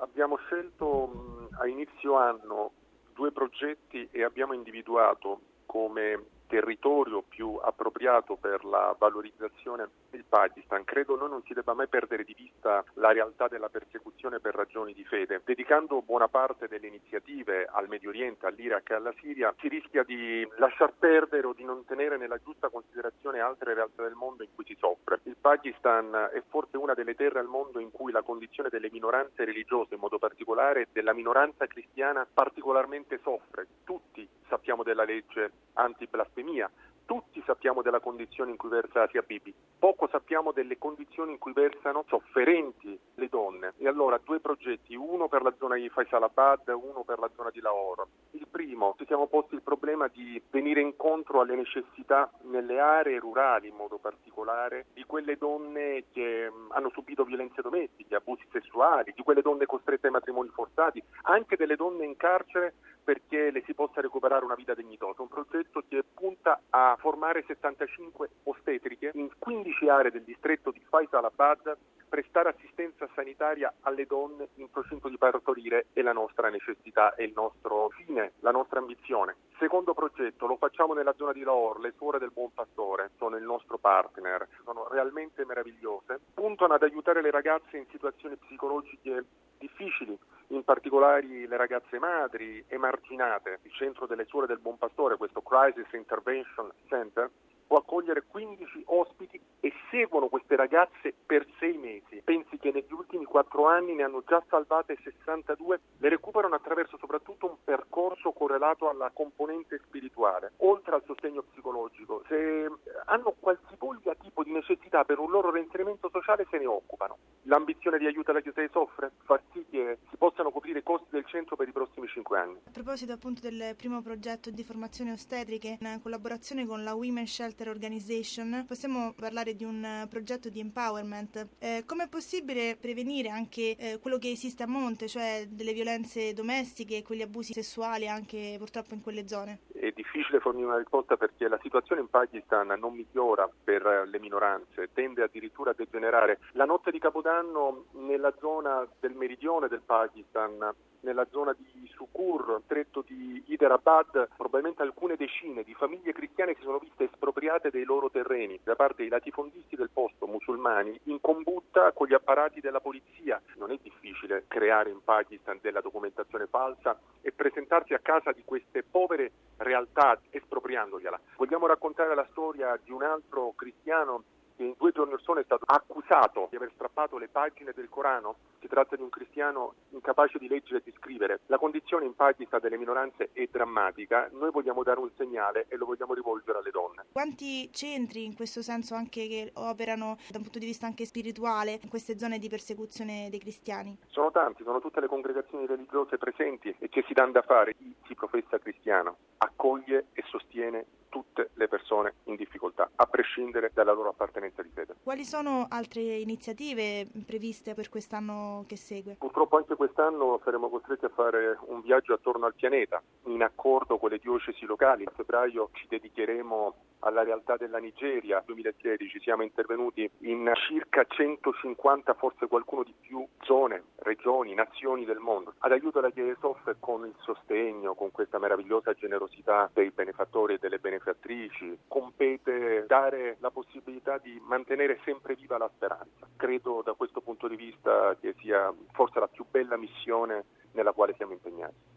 Abbiamo scelto a inizio anno 2 progetti e abbiamo individuato come territorio più appropriato per la valorizzazione il Pakistan. Credo noi non si debba mai perdere di vista la realtà della persecuzione per ragioni di fede. Dedicando buona parte delle iniziative al Medio Oriente, all'Iraq e alla Siria, si rischia di lasciar perdere o di non tenere nella giusta considerazione altre realtà del mondo in cui si soffre. Il Pakistan è forse una delle terre al mondo in cui la condizione delle minoranze religiose, in modo particolare della minoranza cristiana, particolarmente soffre. Tutti sappiamo della legge anti-blasfemia, tutti sappiamo della condizione in cui versa Asia Bibi, poco sappiamo delle condizioni in cui versano sofferenti le donne. E allora 2 progetti, uno per la zona di Faisalabad, uno per la zona di Lahore. Il primo, ci siamo posti il problema di venire incontro alle necessità nelle aree rurali in modo particolare di quelle donne che hanno subito violenze domestiche, abusi sessuali, di quelle donne costrette ai matrimoni forzati, anche delle donne in carcere perché le si possa recuperare una vita dignitosa. Un progetto che punta a formare 75 ostetriche in 15 aree del distretto di Faisalabad, prestare assistenza sanitaria alle donne in procinto di partorire è la nostra necessità, è il nostro fine, la nostra ambizione. Secondo progetto, lo facciamo nella zona di Lahore, le Suore del Buon Pastore sono il nostro partner, sono realmente meravigliose, puntano ad aiutare le ragazze in situazioni psicologiche difficili, in particolare le ragazze madri emarginate. Il centro delle Suore del Buon Pastore, questo Crisis Intervention Center, può accogliere 15 ospiti e seguono queste ragazze per 6 mesi. Pensi che negli ultimi 4 anni ne hanno già salvate 62, le recuperano attraverso soprattutto un percorso correlato alla componente spirituale, oltre al sostegno psicologico. Se hanno qualsivoglia tipo di necessità per un loro reinserimento sociale se ne occupano. L'ambizione di aiuto alla Chiesa che soffre, far sì che si possano coprire i costi del centro per i prossimi 5 anni. A proposito appunto del primo progetto di formazione ostetriche, in collaborazione con la Women Shelter Organization, possiamo parlare di un progetto di empowerment. Com'è possibile prevenire anche quello che esiste a monte, cioè delle violenze domestiche e quegli abusi sessuali anche purtroppo in quelle zone? È difficile fornire una risposta perché la situazione in Pakistan non migliora per le minoranze, tende addirittura a degenerare. La notte di Capodanno nella zona del meridione del Pakistan, nella zona di Sukur, stretto di Hyderabad, probabilmente alcune decine di famiglie cristiane si sono viste espropriate dei loro terreni da parte dei latifondisti del posto musulmani in combutta con gli apparati della polizia. Non è difficile creare in Pakistan della documentazione falsa e presentarsi a casa di queste povere realtà espropriandogliela. Vogliamo raccontare la storia di un altro cristiano che in 2 giorni or sono è stato accusato di aver strappato le pagine del Corano? Si tratta di un cristiano incapace di leggere e di scrivere. La condizione in Pakistan delle minoranze è drammatica. Noi vogliamo dare un segnale e lo vogliamo rivolgere alle donne. Quanti centri in questo senso anche che operano da un punto di vista anche spirituale in queste zone di persecuzione dei cristiani? Sono tanti, sono tutte le congregazioni religiose presenti e che si danno da fare. Chi si professa cristiano accoglie e sostiene tutte le persone in difficoltà, a prescindere dalla loro appartenenza di fede. Quali sono altre iniziative previste per quest'anno che segue? Purtroppo anche quest'anno saremo costretti a fare un viaggio attorno al pianeta, in accordo con le diocesi locali. A febbraio ci dedicheremo alla realtà della Nigeria. Nel 2016 siamo intervenuti in circa 150, forse qualcuno di più, zone, regioni, nazioni del mondo, ad aiuto alla Chiesa che soffre con il sostegno, con questa meravigliosa generosità dei benefattori e delle benefattrici. Compete dare la possibilità di mantenere sempre viva la speranza. Credo da questo punto di vista che sia forse la più bella missione nella quale siamo impegnati.